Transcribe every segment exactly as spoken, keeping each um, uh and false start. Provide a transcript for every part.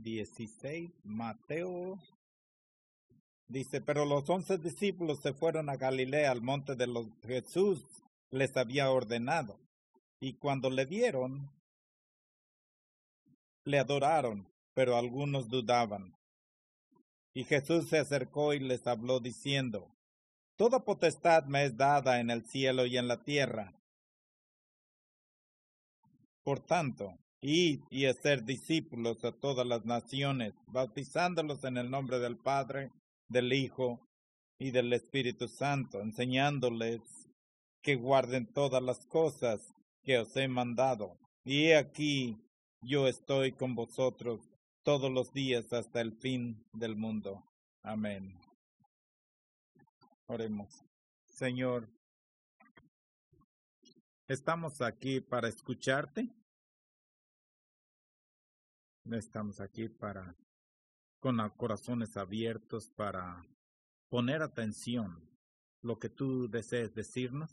dieciséis, Mateo dice, pero los once discípulos se fueron a Galilea, al monte de los que Jesús les había ordenado. Y cuando le vieron, le adoraron, pero algunos dudaban. Y Jesús se acercó y les habló diciendo, toda potestad me es dada en el cielo y en la tierra. Por tanto, id y hacer discípulos a todas las naciones, bautizándolos en el nombre del Padre, del Hijo y del Espíritu Santo, enseñándoles que guarden todas las cosas que os he mandado. Y he aquí, yo estoy con vosotros todos los días hasta el fin del mundo. Amén. Oremos. Señor, estamos aquí para escucharte. Estamos aquí para, con los corazones abiertos, para poner atención a lo que tú desees decirnos.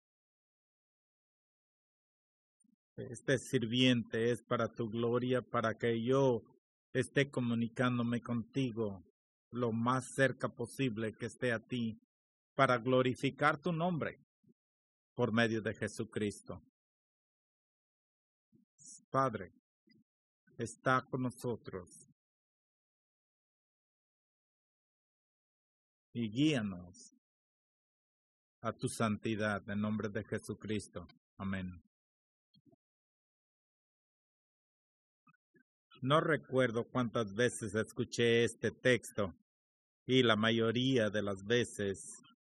Este sirviente es para tu gloria, para que yo esté comunicándome contigo lo más cerca posible que esté a ti, para glorificar tu nombre por medio de Jesucristo. Padre, está con nosotros y guíanos a tu santidad en nombre de Jesucristo. Amén. No recuerdo cuántas veces escuché este texto y la mayoría de las veces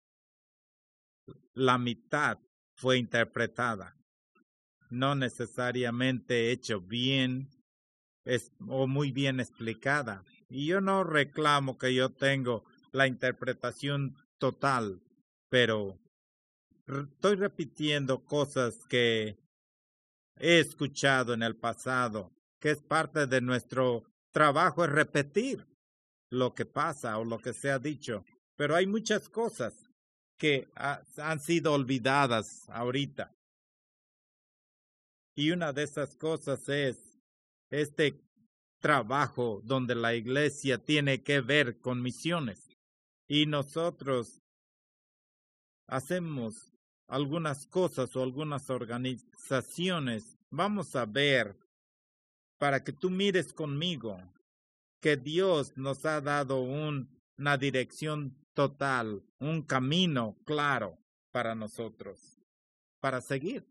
la mitad fue interpretada, no necesariamente hecho bien es, o muy bien explicada. Y yo no reclamo que yo tengo la interpretación total, pero estoy repitiendo cosas que he escuchado en el pasado, que es parte de nuestro trabajo, es repetir lo que pasa o lo que se ha dicho. Pero hay muchas cosas que ha, han sido olvidadas ahorita. Y una de esas cosas es este trabajo donde la iglesia tiene que ver con misiones. Y nosotros hacemos algunas cosas o algunas organizaciones. Vamos a ver, para que tú mires conmigo, que Dios nos ha dado un, una dirección total, un camino claro para nosotros, para seguir.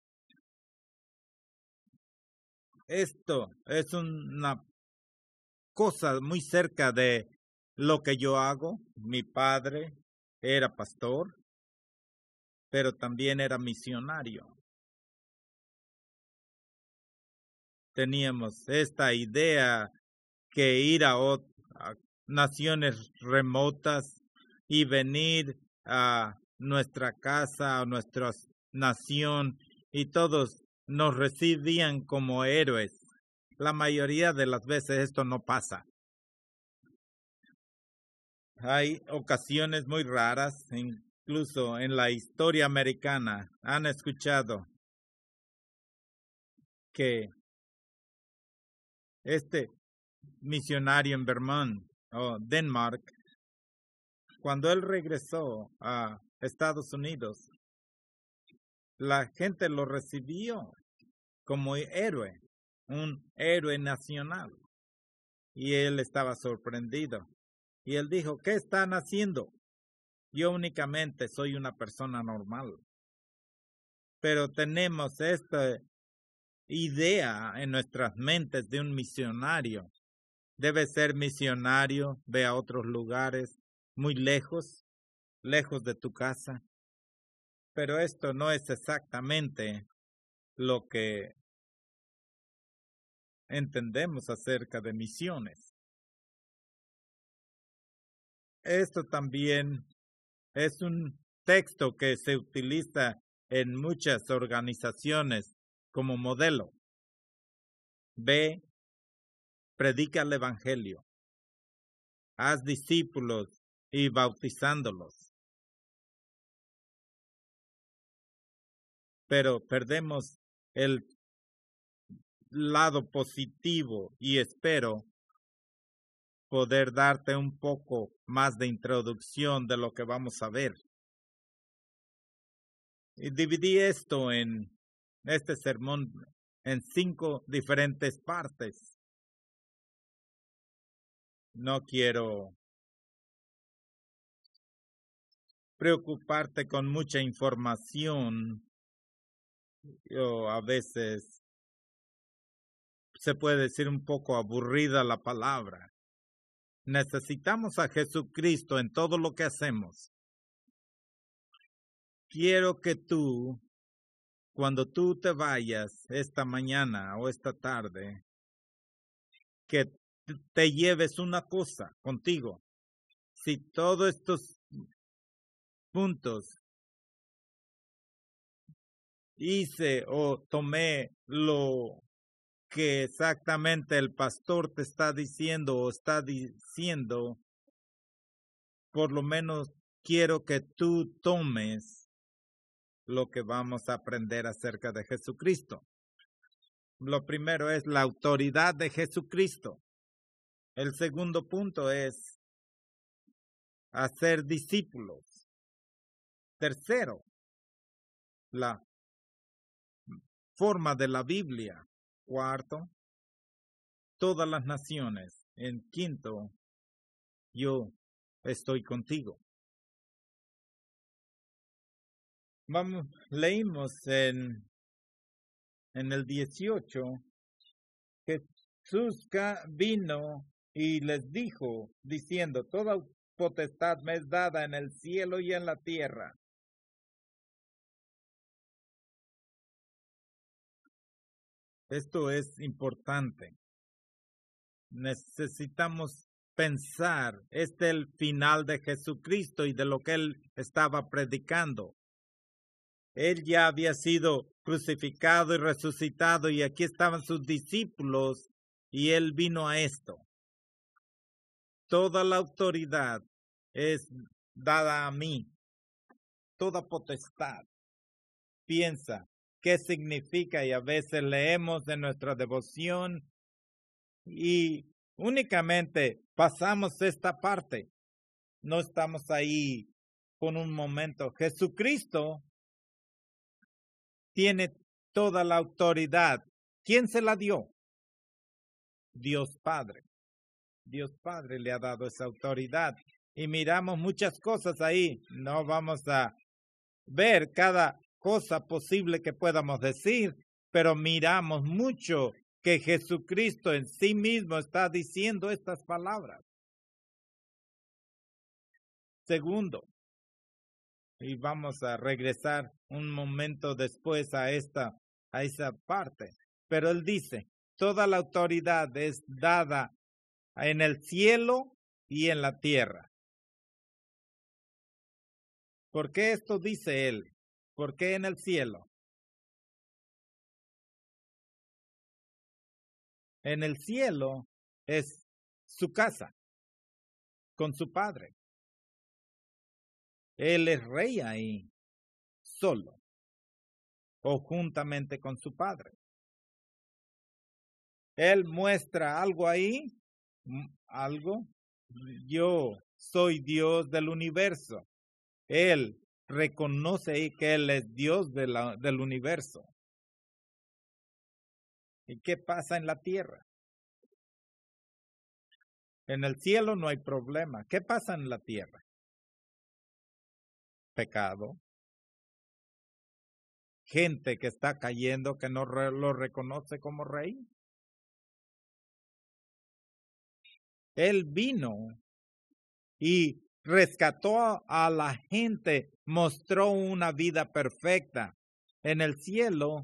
Esto es una cosa muy cerca de lo que yo hago. Mi padre era pastor, pero también era misionario. Teníamos esta idea que ir a, a naciones remotas y venir a nuestra casa, a nuestra nación, y todos nos recibían como héroes. La mayoría de las veces esto no pasa. Hay ocasiones muy raras, incluso en la historia americana, han escuchado que este misionario en Vermont o Denmark, cuando él regresó a Estados Unidos, la gente lo recibió como héroe, un héroe nacional. Y él estaba sorprendido. Y él dijo, ¿qué están haciendo? Yo únicamente soy una persona normal. Pero tenemos esta idea en nuestras mentes de un misionario. Debe ser misionario, ve a otros lugares muy lejos, lejos de tu casa. Pero esto no es exactamente lo que entendemos acerca de misiones. Esto también es un texto que se utiliza en muchas organizaciones como modelo. Ve, predica el evangelio, haz discípulos y bautizándolos. Pero perdemos el lado positivo y espero poder darte un poco más de introducción de lo que vamos a ver. Y dividí esto en este sermón en cinco diferentes partes. No quiero preocuparte con mucha información. Yo a veces se puede decir un poco aburrida la palabra. Necesitamos a Jesucristo en todo lo que hacemos. Quiero que tú, cuando tú te vayas esta mañana o esta tarde, que te lleves una cosa contigo. Si todos estos puntos hice o tomé lo que exactamente el pastor te está diciendo o está diciendo, por lo menos quiero que tú tomes lo que vamos a aprender acerca de Jesucristo. Lo primero es la autoridad de Jesucristo. El segundo punto es hacer discípulos. Tercero, la forma de la Biblia. Cuarto, todas las naciones. En quinto, yo estoy contigo. Vamos, leímos en, en el dieciocho, Jesús vino y les dijo, diciendo, toda potestad me es dada en el cielo y en la tierra. Esto es importante. Necesitamos pensar, este es el final de Jesucristo y de lo que él estaba predicando. Él ya había sido crucificado y resucitado y aquí estaban sus discípulos y él vino a esto. Toda la autoridad es dada a mí. Toda potestad. Piensa, ¿qué significa? Y a veces leemos de nuestra devoción y únicamente pasamos esta parte. No estamos ahí con un momento. Jesucristo tiene toda la autoridad. ¿Quién se la dio? Dios Padre. Dios Padre le ha dado esa autoridad. Y miramos muchas cosas ahí. No vamos a ver cada cosa posible que podamos decir, pero miramos mucho que Jesucristo en sí mismo está diciendo estas palabras. Segundo, y vamos a regresar un momento después a esta, a esa parte, pero él dice, toda la autoridad es dada en el cielo y en la tierra. ¿Por qué esto dice él? ¿Por qué en el cielo? En el cielo es su casa con su padre. Él es rey ahí, solo o juntamente con su padre. Él muestra algo ahí, algo. Yo soy Dios del universo. Él reconoce que Él es Dios de la, del universo. ¿Y qué pasa en la tierra? En el cielo no hay problema. ¿Qué pasa en la tierra? Pecado. Gente que está cayendo que no re, lo reconoce como rey. Él vino y rescató a la gente, mostró una vida perfecta. En el cielo,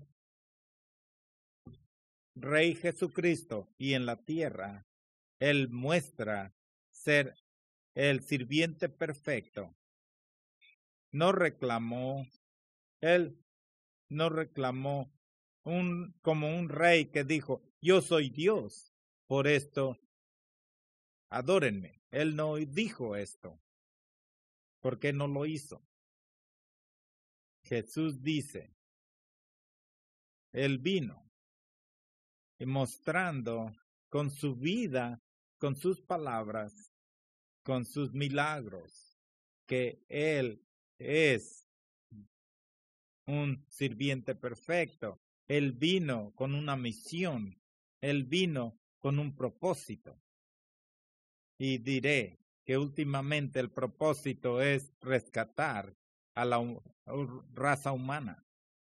Rey Jesucristo, y en la tierra, Él muestra ser el sirviente perfecto. No reclamó, Él no reclamó un, como un rey que dijo, yo soy Dios, por esto adórenme. Él no dijo esto. ¿Por qué no lo hizo? Jesús dice, Él vino y mostrando con su vida, con sus palabras, con sus milagros, que Él es un sirviente perfecto. Él vino con una misión. Él vino con un propósito. Y diré que últimamente el propósito es rescatar a la raza humana.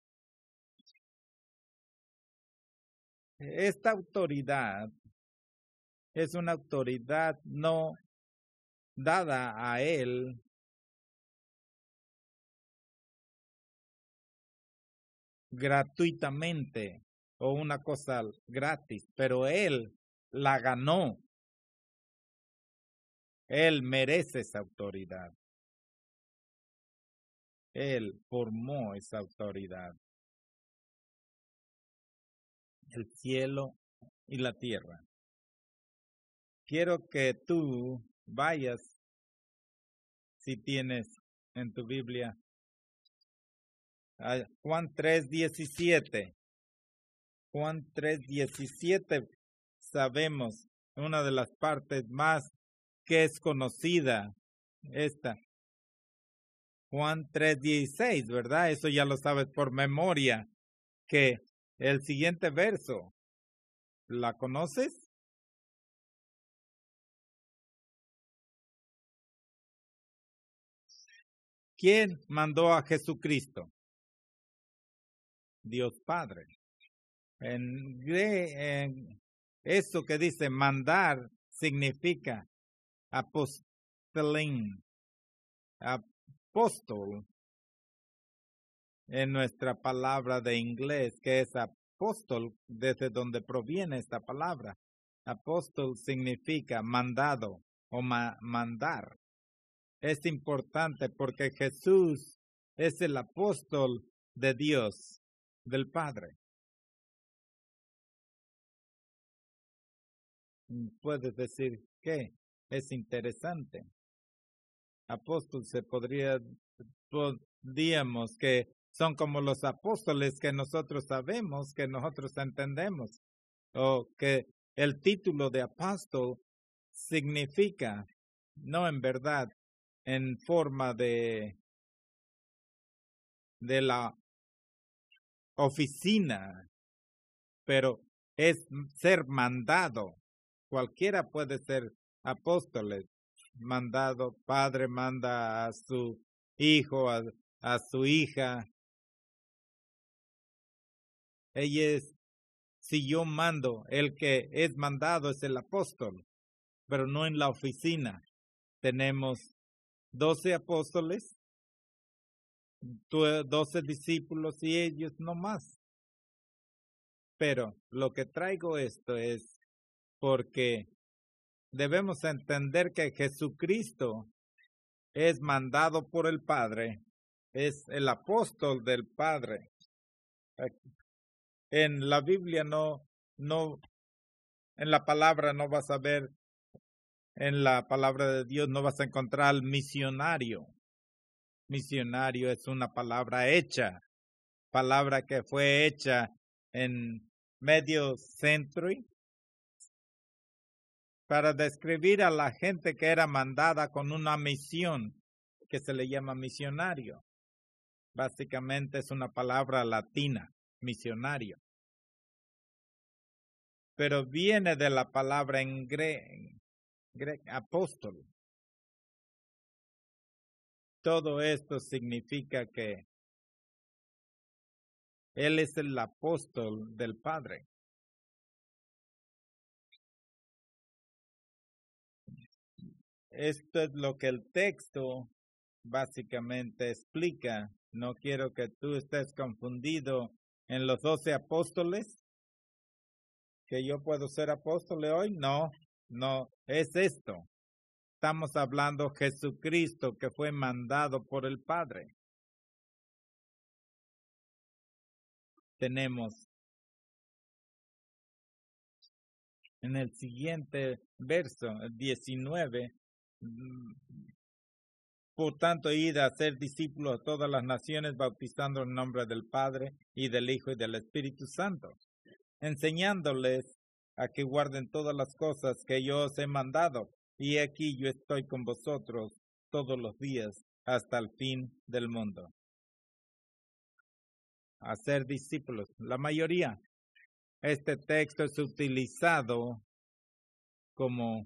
Esta autoridad es una autoridad no dada a Él gratuitamente o una cosa gratis, pero Él la ganó. Él merece esa autoridad. Él formó esa autoridad. El cielo y la tierra. Quiero que tú vayas, si tienes en tu Biblia, a Juan tres diecisiete. Juan tres diecisiete, sabemos, una de las partes más que es conocida, esta. Juan tres dieciséis, ¿verdad? Eso ya lo sabes por memoria, que el siguiente verso, ¿la conoces? ¿Quién mandó a Jesucristo? Dios Padre. En, en eso que dice mandar significa apostolín, apóstol, en nuestra palabra de inglés, que es apóstol, desde donde proviene esta palabra. Apóstol significa mandado o ma mandar. Es importante porque Jesús es el apóstol de Dios, del Padre. Puedes decir que es interesante. Apóstol se podría, podríamos que son como los apóstoles que nosotros sabemos, que nosotros entendemos, o que el título de apóstol significa, no en verdad, en forma de, de la oficina, pero es ser mandado. Cualquiera puede ser apóstoles, mandado, padre manda a su hijo, a, a su hija. Ella es, si yo mando, el que es mandado es el apóstol, pero no en la oficina. Tenemos doce apóstoles, doce discípulos y ellos no más. Pero lo que traigo esto es porque debemos entender que Jesucristo es mandado por el Padre, es el apóstol del Padre. En la Biblia no, no, en la palabra no vas a ver, en la palabra de Dios no vas a encontrar al misionario. Misionario es una palabra hecha, palabra que fue hecha en medio century para describir a la gente que era mandada con una misión que se le llama misionario. Básicamente es una palabra latina, misionario. Pero viene de la palabra en griego, apóstol. Todo esto significa que Él es el apóstol del Padre. Esto es lo que el texto básicamente explica. No quiero que tú estés confundido en los doce apóstoles. ¿Que yo puedo ser apóstol hoy? No, no, es esto. Estamos hablando de Jesucristo que fue mandado por el Padre. Tenemos en el siguiente verso, el diecinueve, por tanto, id a ser discípulos de todas las naciones, bautizando en el nombre del Padre, y del Hijo, y del Espíritu Santo, enseñándoles a que guarden todas las cosas que yo os he mandado. Y aquí yo estoy con vosotros todos los días hasta el fin del mundo. Hacer discípulos. La mayoría. Este texto es utilizado como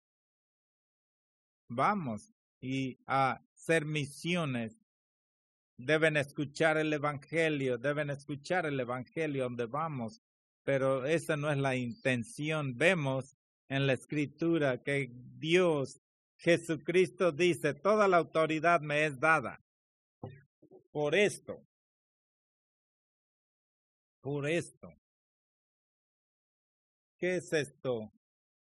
vamos y a hacer misiones. Deben escuchar el evangelio, deben escuchar el evangelio donde vamos, pero esa no es la intención. Vemos en la escritura que Dios, Jesucristo dice, toda la autoridad me es dada. Por esto, por esto. ¿Qué es esto?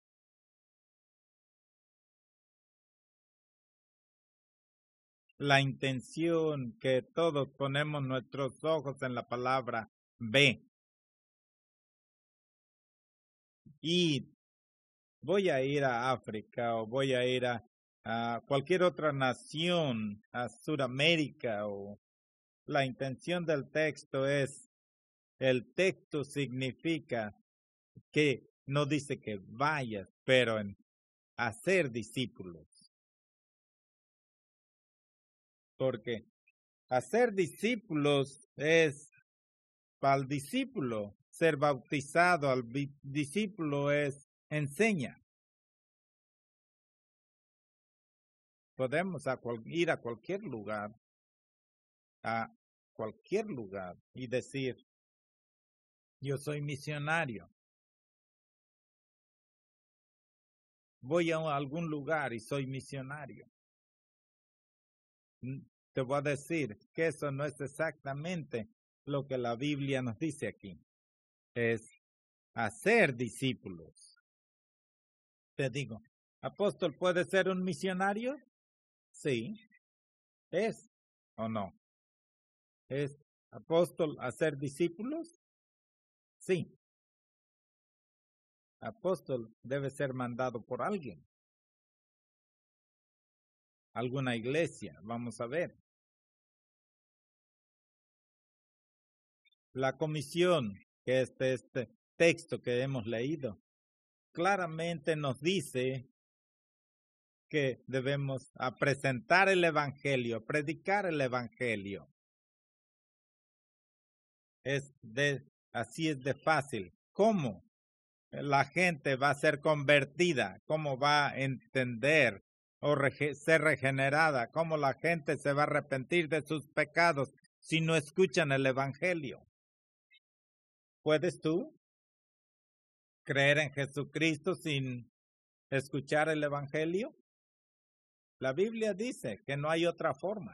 La intención que todos ponemos nuestros ojos en la palabra ve. Y voy a ir a África o voy a ir a, a cualquier otra nación, a Sudamérica, o la intención del texto es, el texto significa que no dice que vayas, pero en hacer discípulos. Porque hacer discípulos es para el discípulo, ser bautizado al discípulo es enseña. Podemos a cual, ir a cualquier lugar, a cualquier lugar y decir, yo soy misionario. Voy a algún lugar y soy misionario. Te voy a decir que eso no es exactamente lo que la Biblia nos dice aquí. Es hacer discípulos. Te digo, ¿apóstol puede ser un misionario? Sí. ¿Es o no? ¿Es apóstol hacer discípulos? Sí. Apóstol debe ser mandado por alguien. Alguna iglesia, vamos a ver. La comisión, que es este texto que hemos leído, claramente nos dice que debemos a presentar el evangelio, predicar el evangelio. Es de, así es de fácil. ¿Cómo la gente va a ser convertida? ¿Cómo va a entender o rege, ser regenerada? ¿Cómo la gente se va a arrepentir de sus pecados si no escuchan el evangelio? ¿Puedes tú creer en Jesucristo sin escuchar el evangelio? La Biblia dice que no hay otra forma.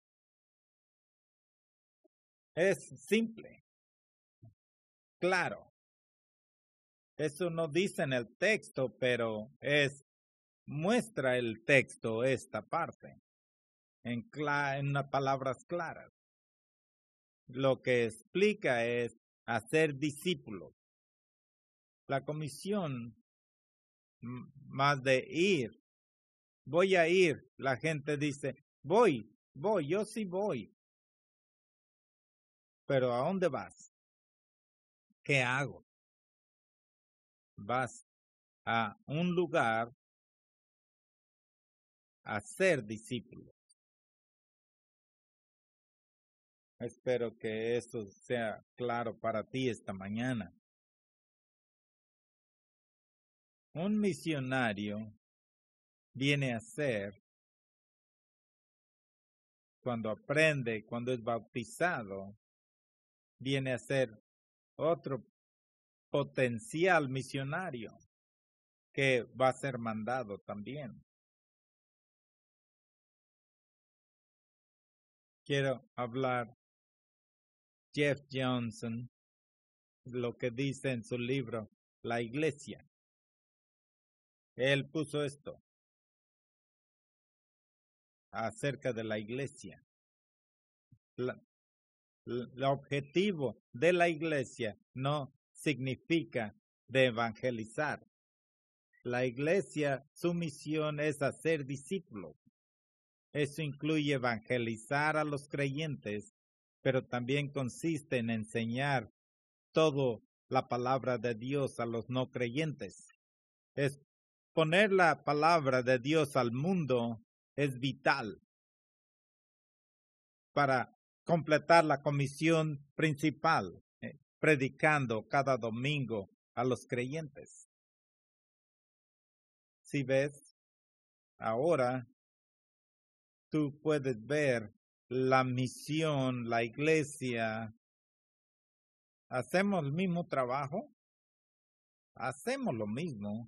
Es simple, claro. Eso no dice en el texto, pero es muestra el texto esta parte en, cla en unas palabras claras. Lo que explica es hacer discípulos. La comisión más de ir. Voy a ir. La gente dice, voy, voy, yo sí voy. Pero ¿a dónde vas? ¿Qué hago? Vas a un lugar a ser discípulo. Espero que esto sea claro para ti esta mañana. Un misionario viene a ser, cuando aprende, cuando es bautizado, viene a ser otro potencial misionario que va a ser mandado también. Quiero hablar Jeff Johnson, lo que dice en su libro, La Iglesia. Él puso esto acerca de la iglesia. La, el objetivo de la iglesia no significa de evangelizar. La iglesia, su misión es hacer discípulos. Eso incluye evangelizar a los creyentes, pero también consiste en enseñar todo la palabra de Dios a los no creyentes. Es poner la palabra de Dios al mundo es vital para completar la comisión principal, eh, predicando cada domingo a los creyentes. Si ves, ahora tú puedes ver la misión, la iglesia. ¿Hacemos el mismo trabajo? Hacemos lo mismo.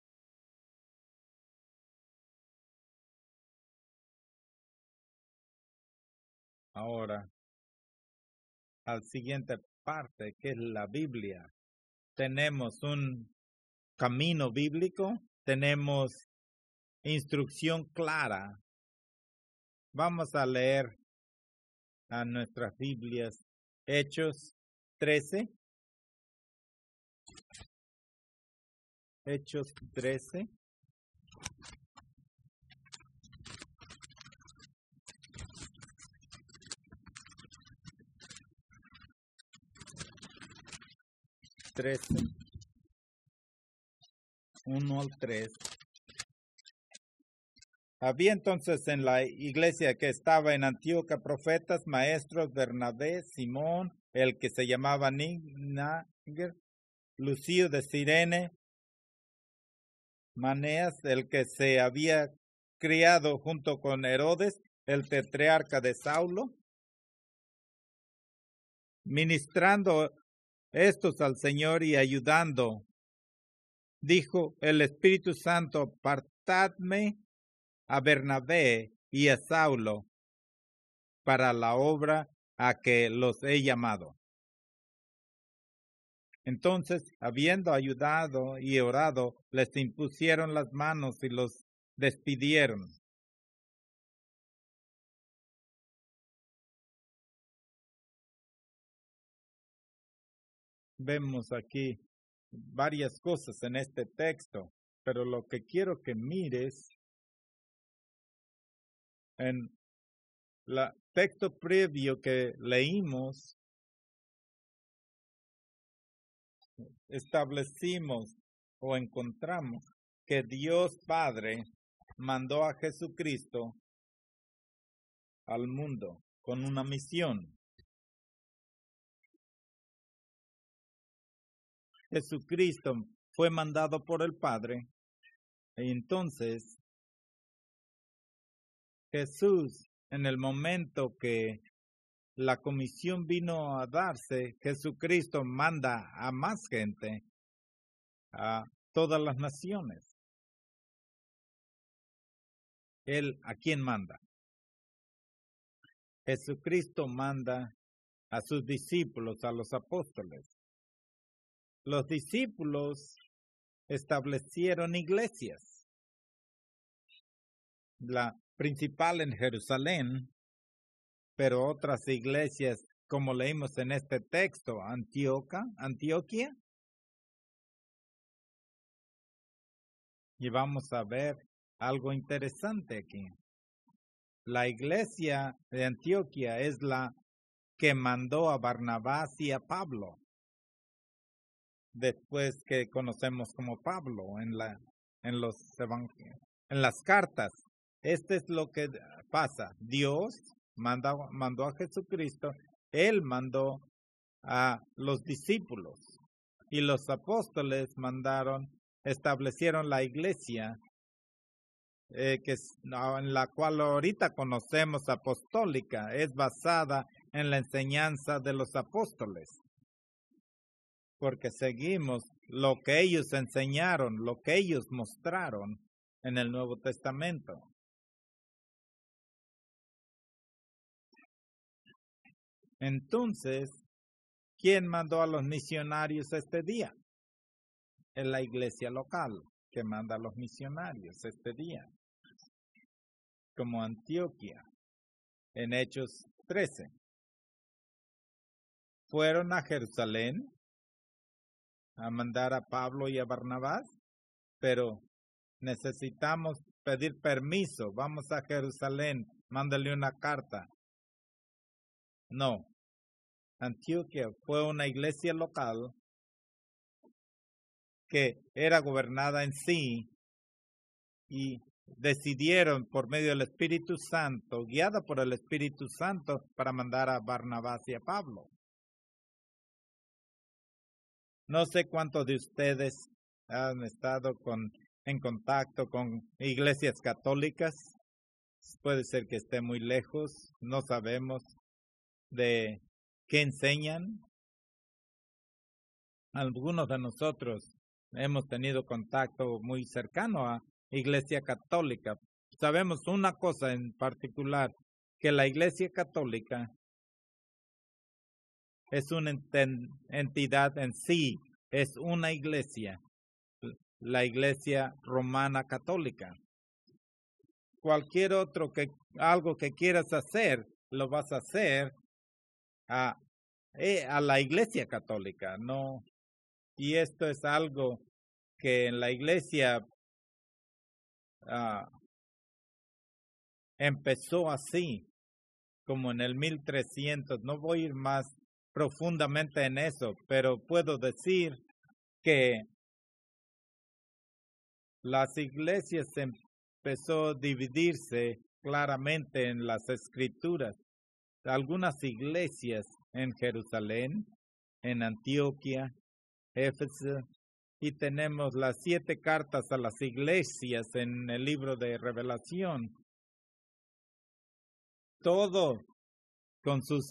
Ahora, al siguiente parte, que es la Biblia. Tenemos un camino bíblico, tenemos instrucción clara. Vamos a leer a nuestras Biblias Hechos trece. Hechos trece. trece. uno al tres. Había entonces en la iglesia que estaba en Antioquía profetas, maestros, Bernabé, Simón, el que se llamaba Níger, Lucio de Cirene, Maneas, el que se había criado junto con Herodes, el tetrarca de Saulo, ministrando estos al Señor y ayudando. Dijo el Espíritu Santo, apartadme a Bernabé y a Saulo para la obra a que los he llamado. Entonces, habiendo ayudado y orado, les impusieron las manos y los despidieron. Vemos aquí varias cosas en este texto, pero lo que quiero que mires en el texto previo que leímos, establecimos o encontramos que Dios Padre mandó a Jesucristo al mundo con una misión. Jesucristo fue mandado por el Padre, y entonces Jesús, en el momento que la comisión vino a darse, Jesucristo manda a más gente, a todas las naciones. ¿Él a quién manda? Jesucristo manda a sus discípulos, a los apóstoles. Los discípulos establecieron iglesias. La principal en Jerusalén, pero otras iglesias, como leímos en este texto, Antioquía, Antioquía. Y vamos a ver algo interesante aquí. La iglesia de Antioquía es la que mandó a Barnabás y a Pablo, después que conocemos como Pablo en la en los evangelios, en las cartas. Este es lo que pasa. Dios mandó, mandó a Jesucristo, Él mandó a los discípulos y los apóstoles mandaron, establecieron la iglesia eh, que es, en la cual ahorita conocemos apostólica, es basada en la enseñanza de los apóstoles, porque seguimos lo que ellos enseñaron, lo que ellos mostraron en el Nuevo Testamento. Entonces, ¿quién mandó a los misionarios este día? Es la iglesia local que manda a los misionarios este día, como Antioquía, en Hechos trece. Fueron a Jerusalén a mandar a Pablo y a Barnabás, pero necesitamos pedir permiso. Vamos a Jerusalén, mándale una carta. No. Antioquía fue una iglesia local que era gobernada en sí y decidieron por medio del Espíritu Santo, guiada por el Espíritu Santo, para mandar a Barnabás y a Pablo. No sé cuántos de ustedes han estado con, en contacto con iglesias católicas. Puede ser que esté muy lejos, no sabemos de qué enseñan. Algunos de nosotros hemos tenido contacto muy cercano a Iglesia Católica. Sabemos una cosa en particular, que la Iglesia Católica es una entidad en sí, es una iglesia, la Iglesia Romana Católica. Cualquier otro que algo que quieras hacer, lo vas a hacer a, a la Iglesia Católica, no. Y esto es algo que en la Iglesia uh, empezó así, como en el mil trescientos. No voy a ir más profundamente en eso, pero puedo decir que las iglesias empezó a dividirse claramente en las escrituras. Algunas iglesias en Jerusalén, en Antioquia, Éfeso, y tenemos las siete cartas a las iglesias en el libro de Revelación. Todo con sus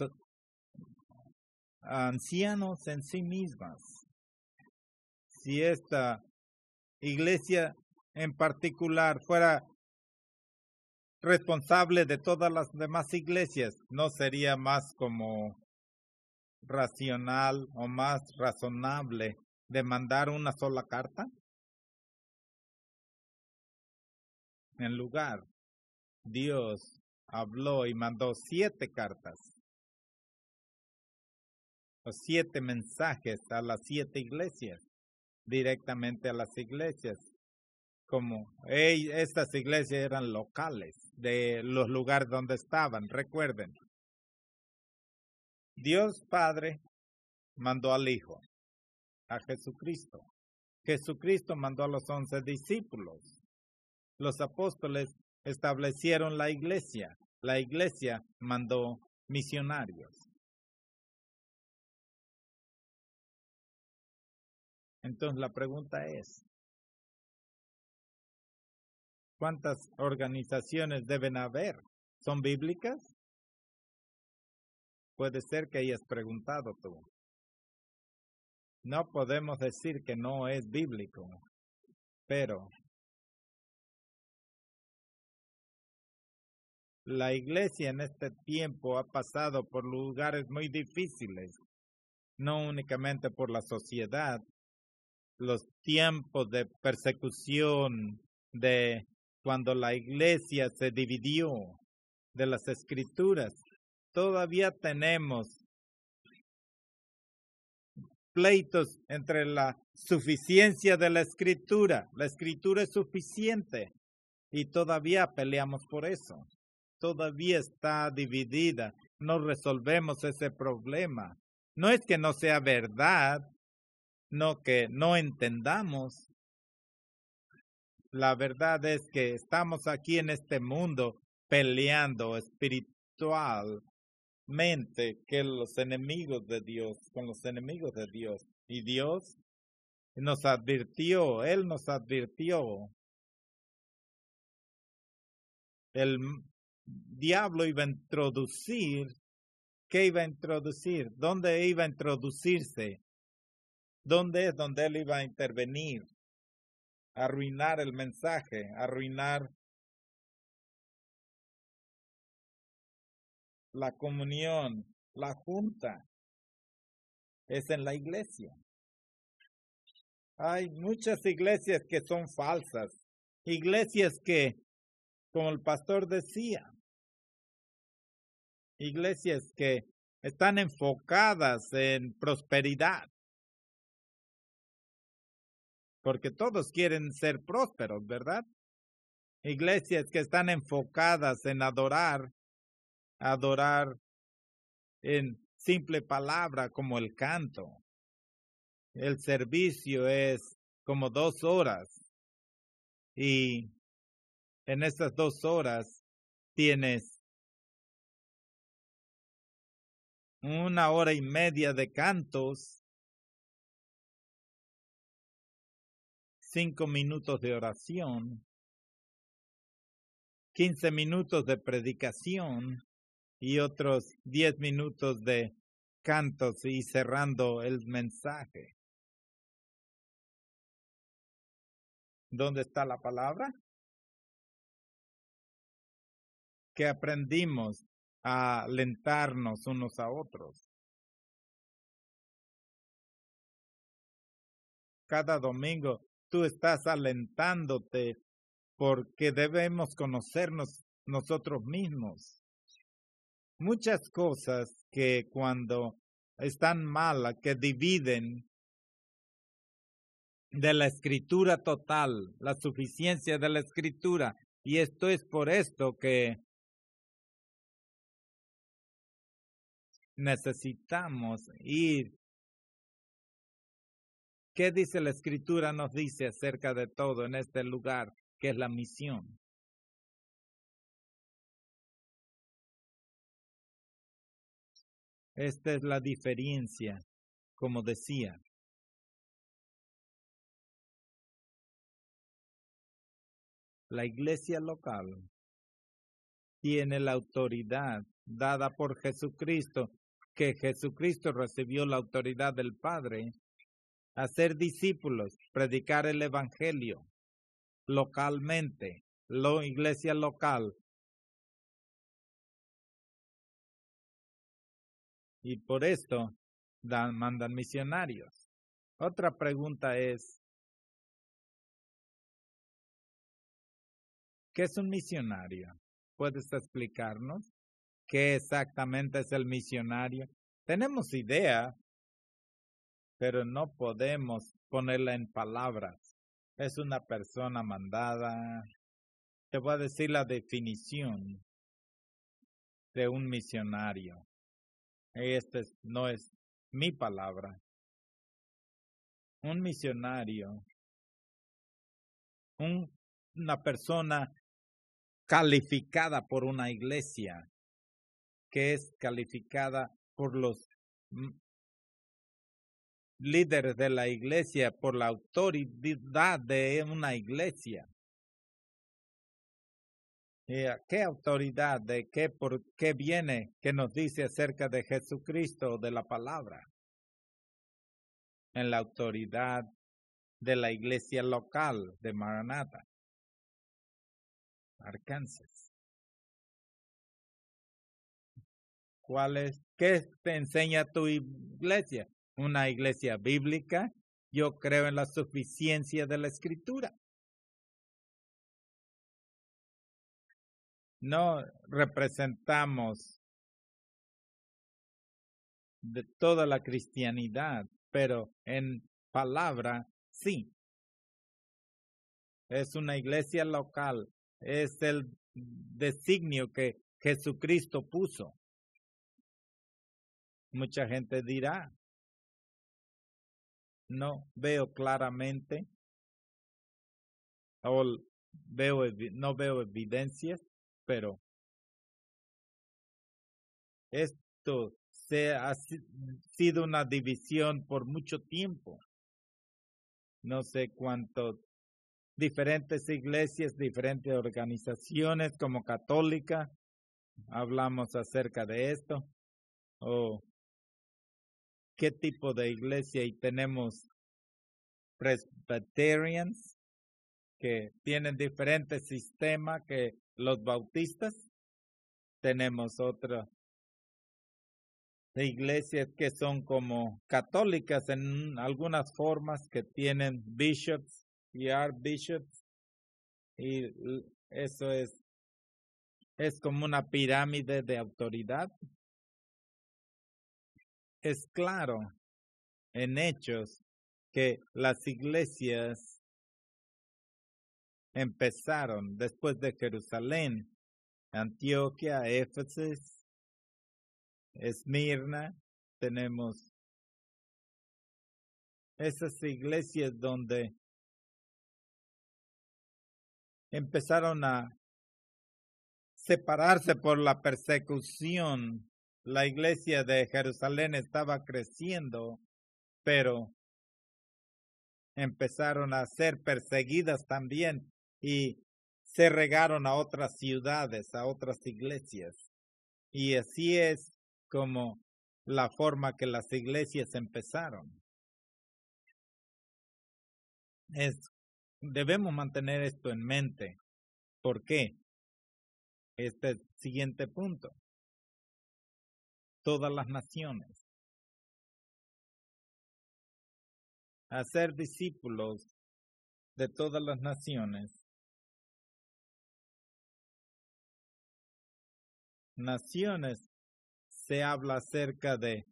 ancianos en sí mismas. Si esta iglesia en particular fuera responsable de todas las demás iglesias, ¿no sería más como racional o más razonable de mandar una sola carta? En lugar, Dios habló y mandó siete cartas, o siete mensajes a las siete iglesias, directamente a las iglesias. Como hey, estas iglesias eran locales de los lugares donde estaban, recuerden. Dios Padre mandó al Hijo, a Jesucristo. Jesucristo mandó a los once discípulos. Los apóstoles establecieron la iglesia. La iglesia mandó misionarios. Entonces la pregunta es, ¿cuántas organizaciones deben haber? ¿Son bíblicas? Puede ser que hayas preguntado tú. No podemos decir que no es bíblico, pero la iglesia en este tiempo ha pasado por lugares muy difíciles, no únicamente por la sociedad, los tiempos de persecución, de cuando la iglesia se dividió de las escrituras. Todavía tenemos pleitos entre la suficiencia de la escritura. La escritura es suficiente y todavía peleamos por eso. Todavía está dividida. No resolvemos ese problema. No es que no sea verdad, no que no entendamos. La verdad es que estamos aquí en este mundo peleando espiritualmente que los enemigos de Dios, con los enemigos de Dios. Y Dios nos advirtió, Él nos advirtió. El diablo iba a introducir, ¿qué iba a introducir? ¿Dónde iba a introducirse? ¿Dónde es donde Él iba a intervenir? Arruinar el mensaje, arruinar la comunión, la junta. Es en la iglesia. Hay muchas iglesias que son falsas. Iglesias que, como el pastor decía, iglesias que están enfocadas en prosperidad. Porque todos quieren ser prósperos, ¿verdad? Iglesias que están enfocadas en adorar, adorar en simple palabra como el canto. El servicio es como dos horas. Y en esas dos horas tienes una hora y media de cantos, cinco minutos de oración, quince minutos de predicación y otros diez minutos de cantos y cerrando el mensaje. ¿Dónde está la palabra? Que aprendimos a alentarnos unos a otros. Cada domingo tú estás alentándote porque debemos conocernos nosotros mismos. Muchas cosas que cuando están malas, que dividen de la escritura total, la suficiencia de la escritura. Y esto es por esto que necesitamos ir. ¿Qué dice la escritura? Nos dice acerca de todo en este lugar, que es la misión. Esta es la diferencia, como decía. La iglesia local tiene la autoridad dada por Jesucristo, que Jesucristo recibió la autoridad del Padre, a ser discípulos, predicar el evangelio localmente, la iglesia local. Y por esto dan, mandan misionarios. Otra pregunta es, ¿qué es un misionario? ¿Puedes explicarnos qué exactamente es el misionario? Tenemos idea, pero no podemos ponerla en palabras. Es una persona mandada. Te voy a decir la definición de un misionario. Esta no es mi palabra. Un misionario, un, una persona calificada por una iglesia, que es calificada por los líderes de la iglesia, por la autoridad de una iglesia. ¿Qué autoridad? ¿De qué? ¿Por qué viene? ¿Qué nos dice acerca de Jesucristo, de la palabra? En la autoridad de la iglesia local de Maranatha, Arkansas. ¿Cuál es? ¿Qué te enseña tu iglesia? Una iglesia bíblica. Yo creo en la suficiencia de la escritura. No representamos de toda la cristianidad, pero en palabra sí. Es una iglesia local. Es el designio que Jesucristo puso. Mucha gente dirá, no veo claramente o veo, no veo evidencias, pero esto se ha sido una división por mucho tiempo. No sé cuántos diferentes iglesias, diferentes organizaciones como católica, hablamos acerca de esto. O qué tipo de iglesia, y tenemos Presbyterians que tienen diferentes sistemas que los bautistas. Tenemos otras iglesias que son como católicas en algunas formas, que tienen bishops y archbishops, y eso es es como una pirámide de autoridad. Es claro en Hechos que las iglesias empezaron después de Jerusalén, Antioquia, Éfeso, Esmirna. Tenemos esas iglesias donde empezaron a separarse por la persecución. La iglesia de Jerusalén estaba creciendo, pero empezaron a ser perseguidas también y se regaron a otras ciudades, a otras iglesias. Y así es como la forma que las iglesias empezaron. Es, debemos mantener esto en mente. ¿Por qué? Este siguiente punto. Todas las naciones. Hacer discípulos de todas las naciones. Naciones se habla acerca de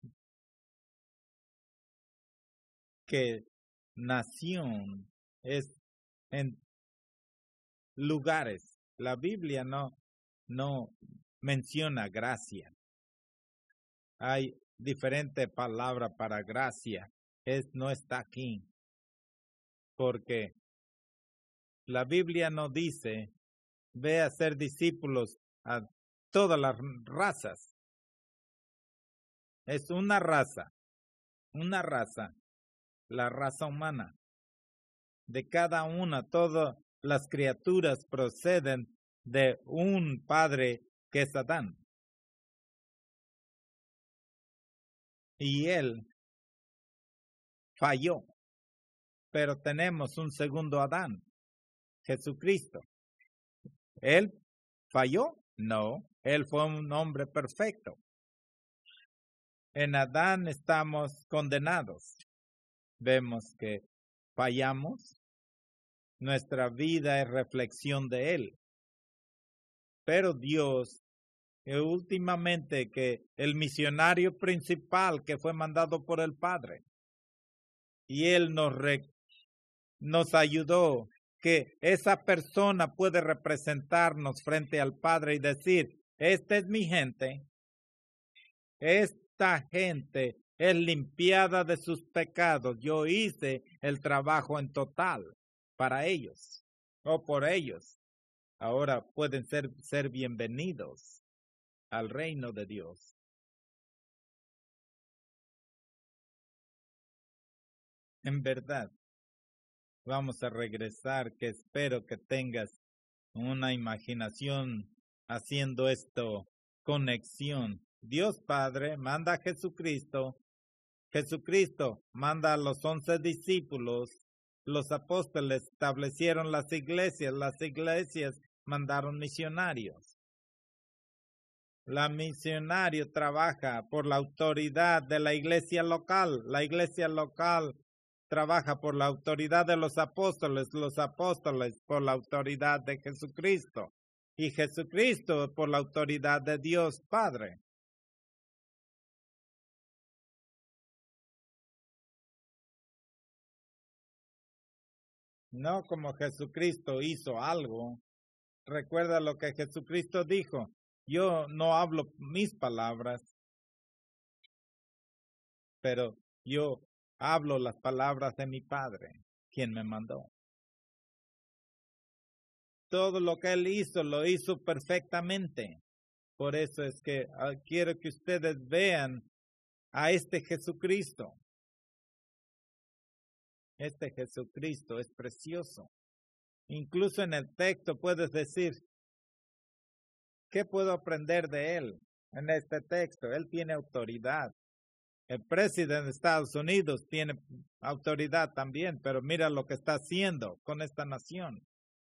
que nación es en lugares. La Biblia no, no menciona gracia. Hay diferente palabra para gracia. Es, no está aquí. Porque la Biblia no dice, ve a ser discípulos a todas las razas. Es una raza, una raza, la raza humana. De cada una, todas las criaturas proceden de un padre que es Adán. Y él falló, pero tenemos un segundo Adán, Jesucristo. ¿Él falló? No, él fue un hombre perfecto. En Adán estamos condenados. Vemos que fallamos. Nuestra vida es reflexión de él. Pero Dios, eh, últimamente que el misionario principal que fue mandado por el Padre, y él nos, re, nos ayudó que esa persona puede representarnos frente al Padre y decir, esta es mi gente, esta gente es limpiada de sus pecados, yo hice el trabajo en total para ellos o por ellos. Ahora pueden ser, ser bienvenidos al reino de Dios. En verdad, vamos a regresar, que espero que tengas una imaginación haciendo esto, conexión. Dios Padre manda a Jesucristo, Jesucristo manda a los once discípulos, los apóstoles establecieron las iglesias, las iglesias mandaron misionarios. La misionario trabaja por la autoridad de la iglesia local, la iglesia local trabaja por la autoridad de los apóstoles, los apóstoles por la autoridad de Jesucristo y Jesucristo por la autoridad de Dios Padre. No como Jesucristo hizo algo. Recuerda lo que Jesucristo dijo. Yo no hablo mis palabras, pero yo hablo las palabras de mi Padre, quien me mandó. Todo lo que Él hizo, lo hizo perfectamente. Por eso es que uh, quiero que ustedes vean a este Jesucristo. Este Jesucristo es precioso. Incluso en el texto puedes decir, ¿qué puedo aprender de Él? En este texto, Él tiene autoridad. El presidente de Estados Unidos tiene autoridad también, pero mira lo que está haciendo con esta nación.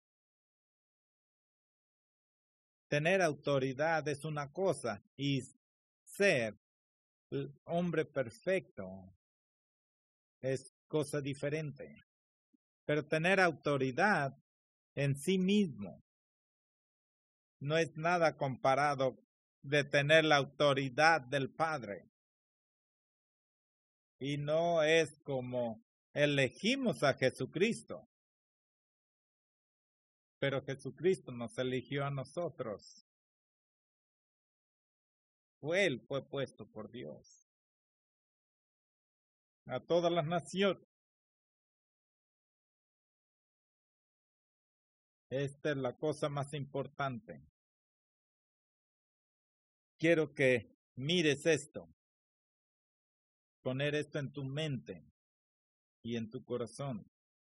Tener autoridad es una cosa y ser el hombre perfecto es cosa diferente. Pero tener autoridad en sí mismo no es nada comparado de tener la autoridad del Padre. Y no es como elegimos a Jesucristo. Pero Jesucristo nos eligió a nosotros. Fue Él fue puesto por Dios. A todas las naciones. Esta es la cosa más importante. Quiero que mires esto. Poner esto en tu mente y en tu corazón.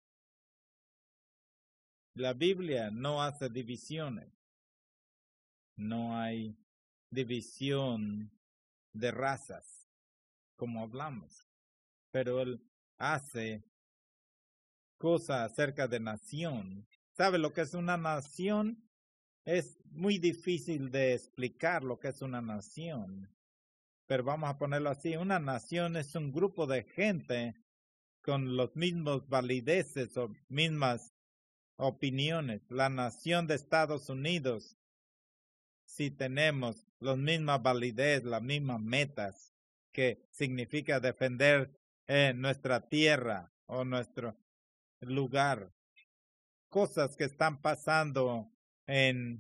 La Biblia no hace divisiones. No hay división de razas, como hablamos. Pero Él hace cosas acerca de nación. ¿Sabe lo que es una nación? Es muy difícil de explicar lo que es una nación. Pero vamos a ponerlo así. Una nación es un grupo de gente con los mismos valideces o mismas opiniones. La nación de Estados Unidos, si tenemos las mismas validez, las mismas metas, que significa defender eh, nuestra tierra o nuestro lugar. Cosas que están pasando en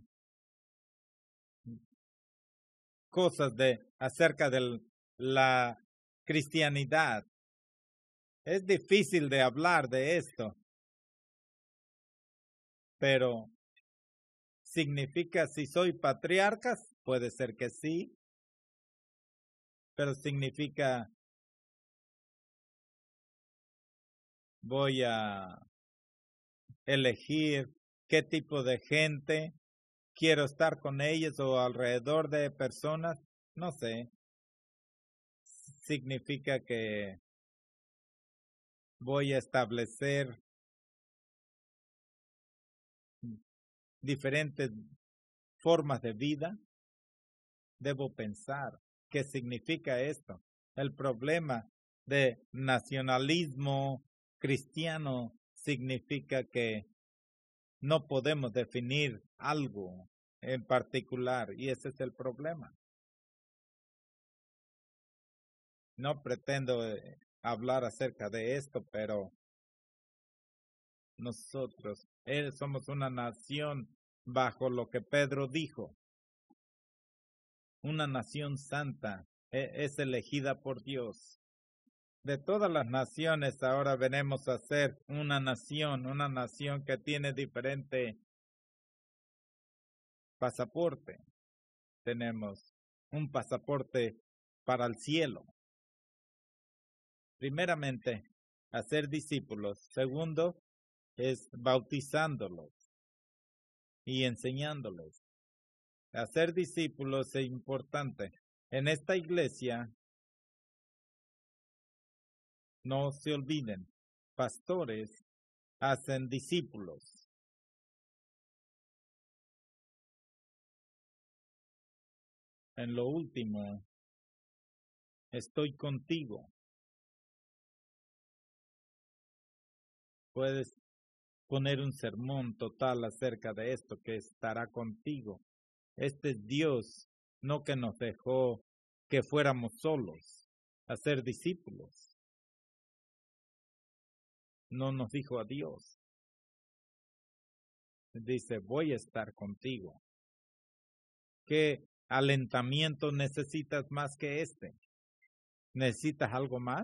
cosas de acerca de la cristianidad. Es difícil de hablar de esto, pero significa si soy patriarcas, puede ser que sí, pero significa voy a elegir qué tipo de gente quiero estar con ellos o alrededor de personas, no sé. Significa que voy a establecer diferentes formas de vida. Debo pensar qué significa esto. El problema de nacionalismo cristiano significa que no podemos definir algo en particular y ese es el problema. No pretendo eh, hablar acerca de esto, pero nosotros eh, somos una nación bajo lo que Pedro dijo. Una nación santa eh, es elegida por Dios. De todas las naciones ahora venimos a ser una nación, una nación que tiene diferente pasaporte. Tenemos un pasaporte para el cielo. Primeramente, hacer discípulos. Segundo, es bautizándolos y enseñándoles. Hacer discípulos es importante. En esta iglesia, no se olviden, pastores hacen discípulos. En lo último, estoy contigo. Puedes poner un sermón total acerca de esto, que estará contigo. Este es Dios, no que nos dejó que fuéramos solos a ser discípulos. No nos dijo adiós. Dice, voy a estar contigo. ¿Qué alentamiento necesitas más que este? ¿Necesitas algo más?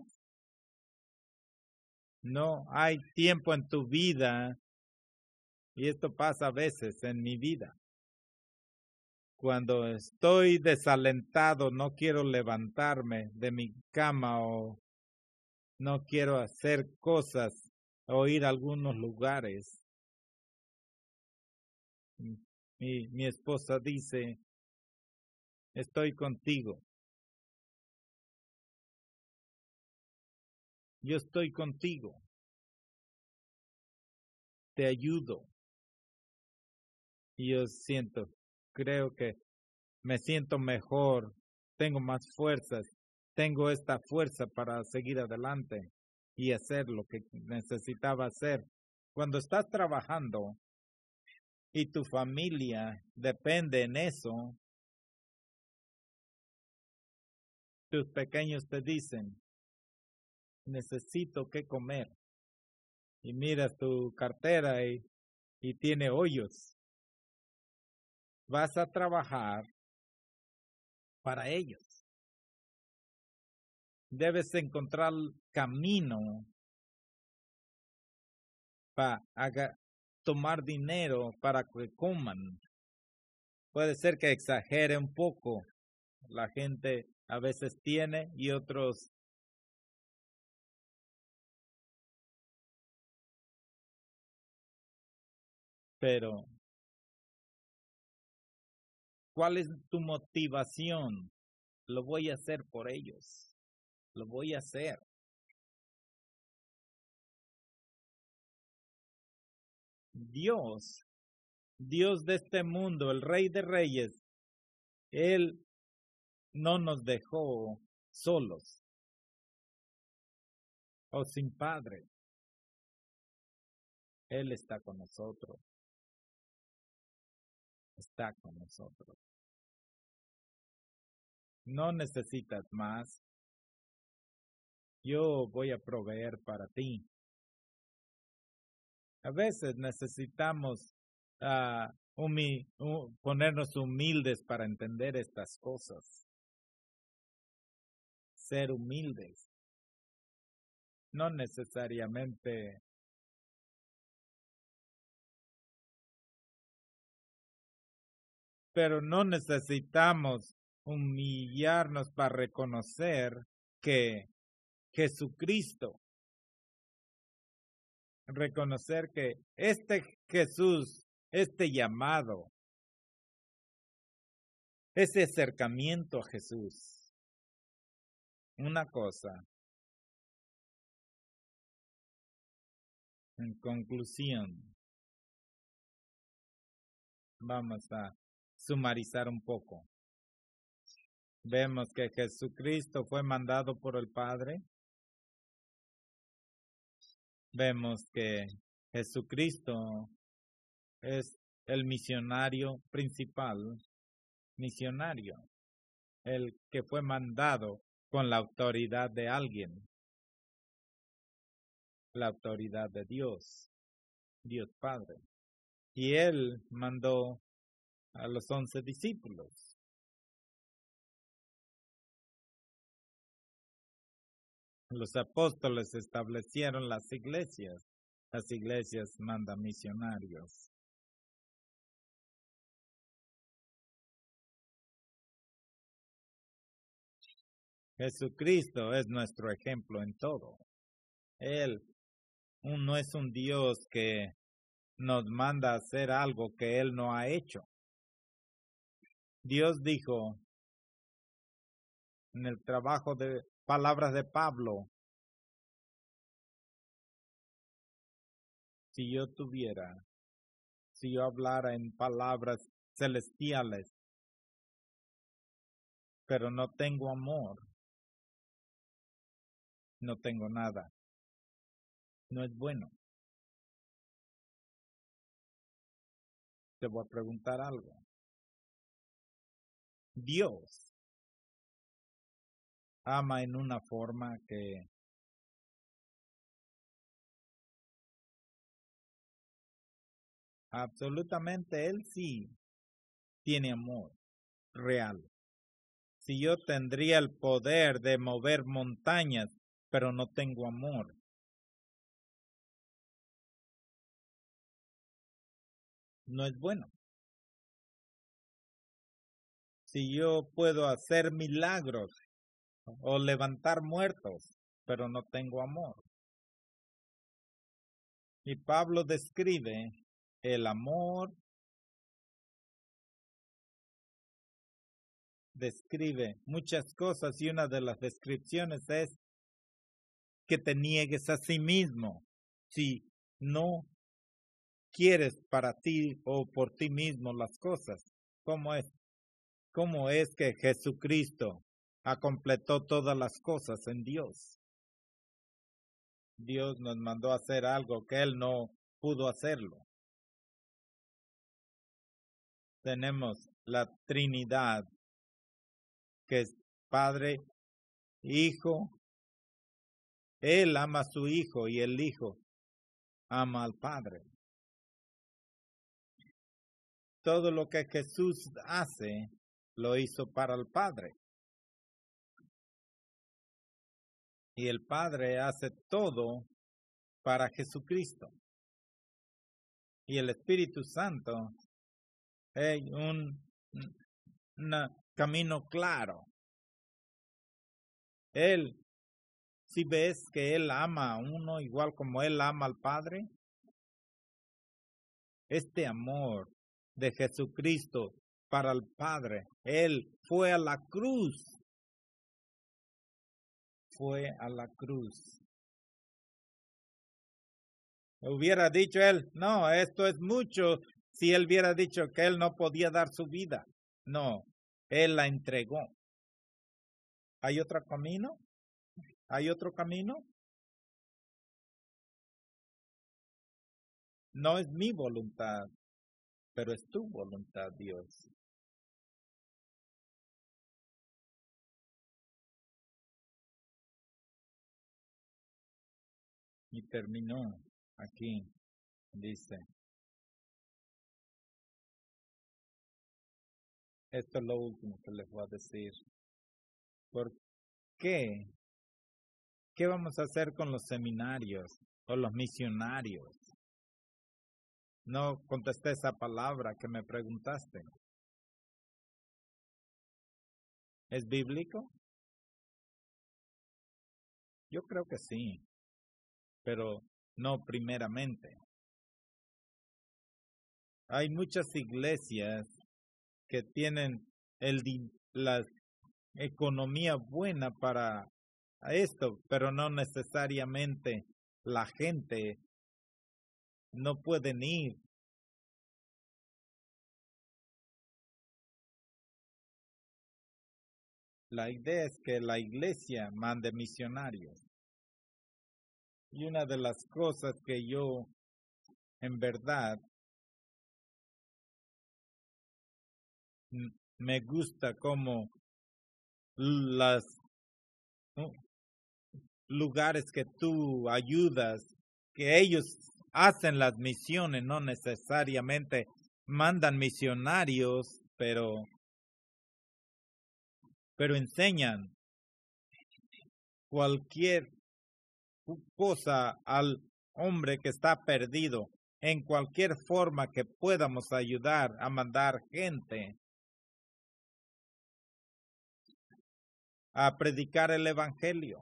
No hay tiempo en tu vida, y esto pasa a veces en mi vida. Cuando estoy desalentado, no quiero levantarme de mi cama o no quiero hacer cosas o ir a algunos lugares. Mi, mi esposa dice, estoy contigo. Yo estoy contigo. Te ayudo. Y yo siento, creo que me siento mejor, tengo más fuerzas, tengo esta fuerza para seguir adelante y hacer lo que necesitaba hacer. Cuando estás trabajando y tu familia depende en eso, tus pequeños te dicen, necesito que comer. Y miras tu cartera y, y tiene hoyos. Vas a trabajar para ellos. Debes encontrar camino para tomar dinero para que coman. Puede ser que exagere un poco. La gente a veces tiene y otros pero ¿cuál es tu motivación? Lo voy a hacer por ellos. Lo voy a hacer. Dios, Dios de este mundo, el Rey de Reyes, Él no nos dejó solos o sin Padre. Él está con nosotros. Está con nosotros. No necesitas más. Yo voy a proveer para ti. A veces necesitamos uh, humi uh, ponernos humildes para entender estas cosas. Ser humildes. No necesariamente pero no necesitamos humillarnos para reconocer que Jesucristo, reconocer que este Jesús, este llamado, ese acercamiento a Jesús, una cosa, en conclusión, vamos a sumarizar un poco. Vemos que Jesucristo fue mandado por el Padre. Vemos que Jesucristo es el misionario principal, misionario, el que fue mandado con la autoridad de alguien, la autoridad de Dios, Dios Padre. Y él mandó a los once discípulos. Los apóstoles establecieron las iglesias. Las iglesias mandan misionarios. Jesucristo es nuestro ejemplo en todo. Él no es un Dios que nos manda a hacer algo que Él no ha hecho. Dios dijo en el trabajo de palabras de Pablo, si yo tuviera, si yo hablara en palabras celestiales, pero no tengo amor, no tengo nada. No es bueno. Te voy a preguntar algo. Dios ama en una forma que absolutamente Él sí tiene amor real. Si yo tendría el poder de mover montañas, pero no tengo amor, no es bueno. Si yo puedo hacer milagros o levantar muertos, pero no tengo amor. Y Pablo describe el amor, describe muchas cosas y una de las descripciones es que te niegues a sí mismo. Si no quieres para ti o por ti mismo las cosas, ¿cómo es? ¿Cómo es que Jesucristo ha completado todas las cosas en Dios? Dios nos mandó a hacer algo que Él no pudo hacerlo. Tenemos la Trinidad, que es Padre, Hijo. Él ama a su Hijo y el Hijo ama al Padre. Todo lo que Jesús hace, lo hizo para el Padre. Y el Padre hace todo para Jesucristo. y el Espíritu Santo es un, un camino claro. Él, si ves que Él ama a uno igual como Él ama al Padre, este amor de Jesucristo para el Padre, Él fue a la cruz, fue a la cruz. Hubiera dicho Él, no, esto es mucho, si Él hubiera dicho que Él no podía dar su vida. No, Él la entregó. ¿Hay otro camino? ¿Hay otro camino? No es mi voluntad, pero es tu voluntad, Dios. Y terminó aquí, dice. Esto es lo último que les voy a decir. ¿Por qué? ¿Qué vamos a hacer con los seminarios o los misionarios? No contesté esa palabra que me preguntaste. ¿Es bíblico? Yo creo que sí, pero no primeramente. Hay muchas iglesias que tienen el, la economía buena para esto, pero no necesariamente la gente no pueden ir. La idea es que la iglesia mande misionarios. Y una de las cosas que yo, en verdad, me gusta como los lugares que tú ayudas, que ellos hacen las misiones, no necesariamente mandan misionarios, pero, pero enseñan cualquier cosa al hombre que está perdido, en cualquier forma que podamos ayudar a mandar gente a predicar el evangelio.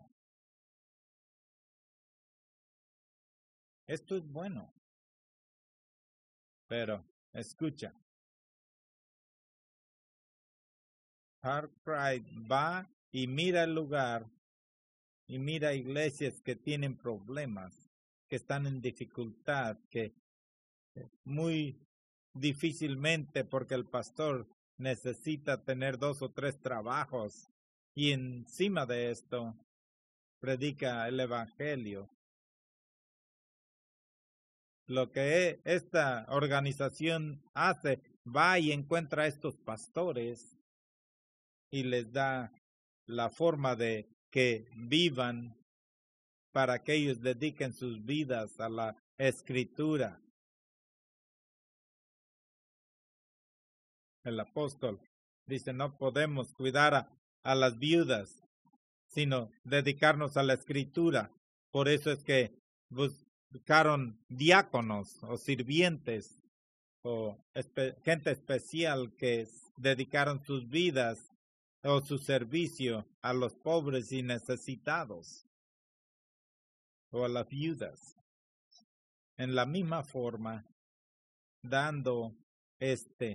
Esto es bueno. Pero, escucha. Heart Pride va y mira el lugar y mira iglesias que tienen problemas, que están en dificultad, que muy difícilmente porque el pastor necesita tener dos o tres trabajos y encima de esto predica el evangelio. Lo que esta organización hace, va y encuentra a estos pastores y les da la forma de que vivan para que ellos dediquen sus vidas a la escritura. El apóstol dice, no podemos cuidar a, a las viudas, sino dedicarnos a la escritura. Por eso es que buscaron diáconos o sirvientes o espe gente especial que dedicaron sus vidas o su servicio a los pobres y necesitados o a las viudas. En la misma forma, dando este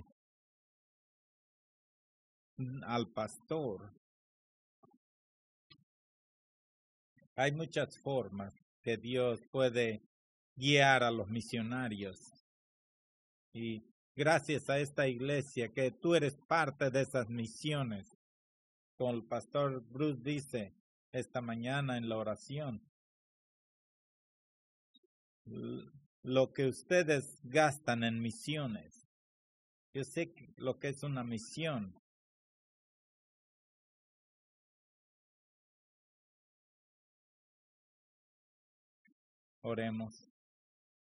al pastor. Hay muchas formas que Dios puede guiar a los misionarios. Y gracias a esta iglesia que tú eres parte de esas misiones. Como el pastor Bruce dice esta mañana en la oración, lo que ustedes gastan en misiones. Yo sé lo que es una misión. Oremos.